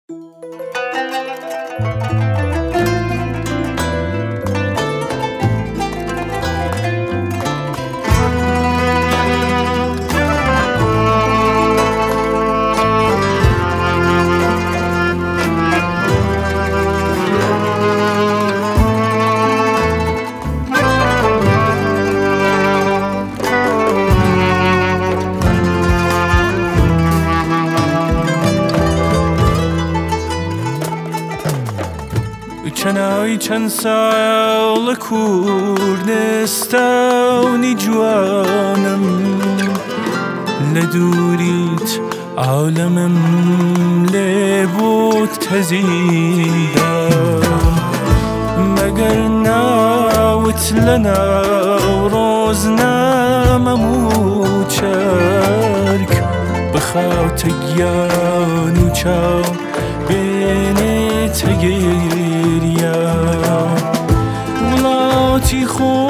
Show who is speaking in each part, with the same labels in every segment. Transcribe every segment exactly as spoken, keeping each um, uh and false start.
Speaker 1: چنای چند سال کوردستانی جوانم لدوریت عالمم لبوت تزیدم مگر ناوت لنا روزنا مموت شرک بخوات گیان و چاو بینی تگیریا ولاتی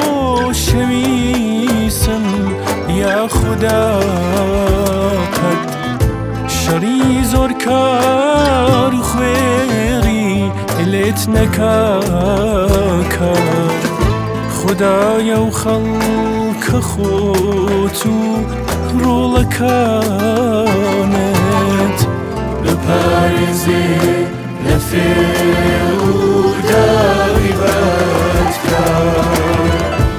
Speaker 1: خوشویسم یا خدا قد شری زور کار خویری لیت نکاکا خدایا و خلق خوتو رولکانت بپارزی نفر و داری بد کار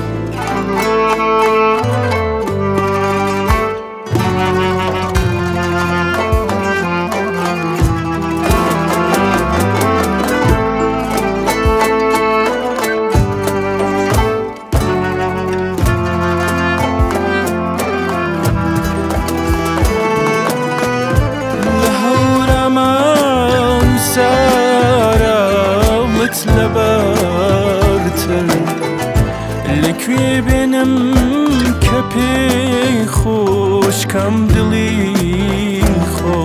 Speaker 1: لبارتر لکوی بینم کپی خوش کم دلی خو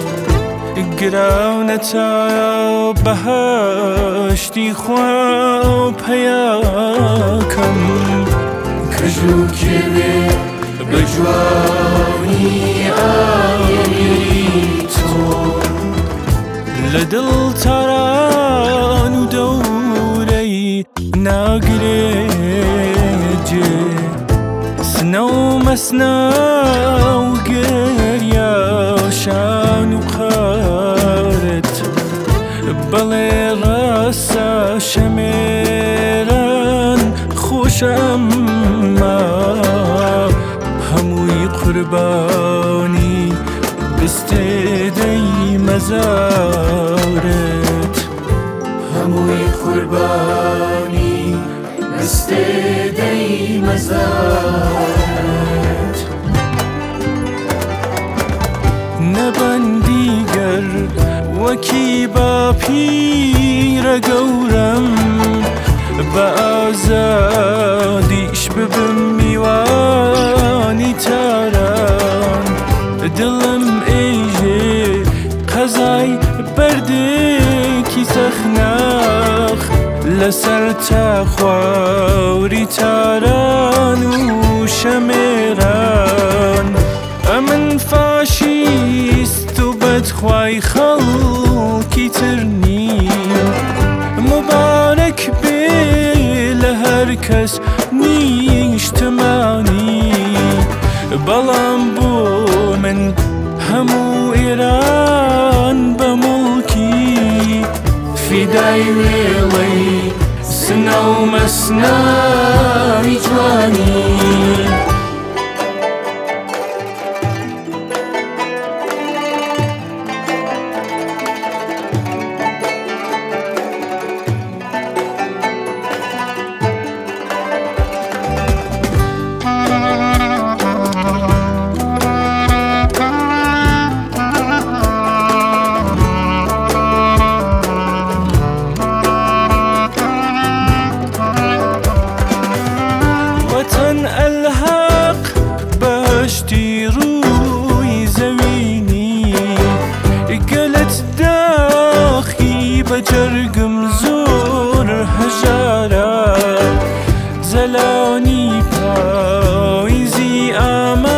Speaker 1: گراونتا بهشتی خواه پیاکم کجو کبی بجوانی آیی تو لدل تران و دوری ناگریجه سنو مسنو گریا شان و قارت بلی راسا شمیران خوشم هموی قربانی بستدی مزارت هموی قربانی بستدی مزارت نبندیگر وکی با پیر گورم با آزادیش ببم میوانی تاران دلم ایجه قضای بردکی سخناخ لسر تا خواوری تاران و شمیران امن فاشیست و بدخوای خلکی ترنی مبارک بی لهر کس نیشتمانی بلام بو من همو ایران بملکی فدای ویلی سنو مسنای جوانی الحق باشتی روی زمینی قلت داخی بجرگم زور هجارا زلانی پایزی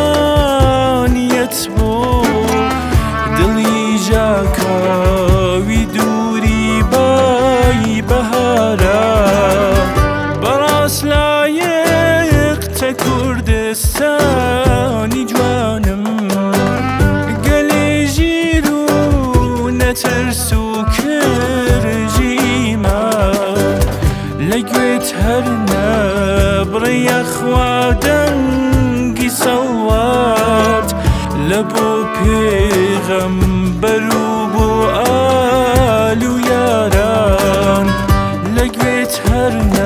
Speaker 1: امانیت بو دلی جاکاوی لبو پێغەمبەر و بۆ ئال و یاران لەگوێت هەر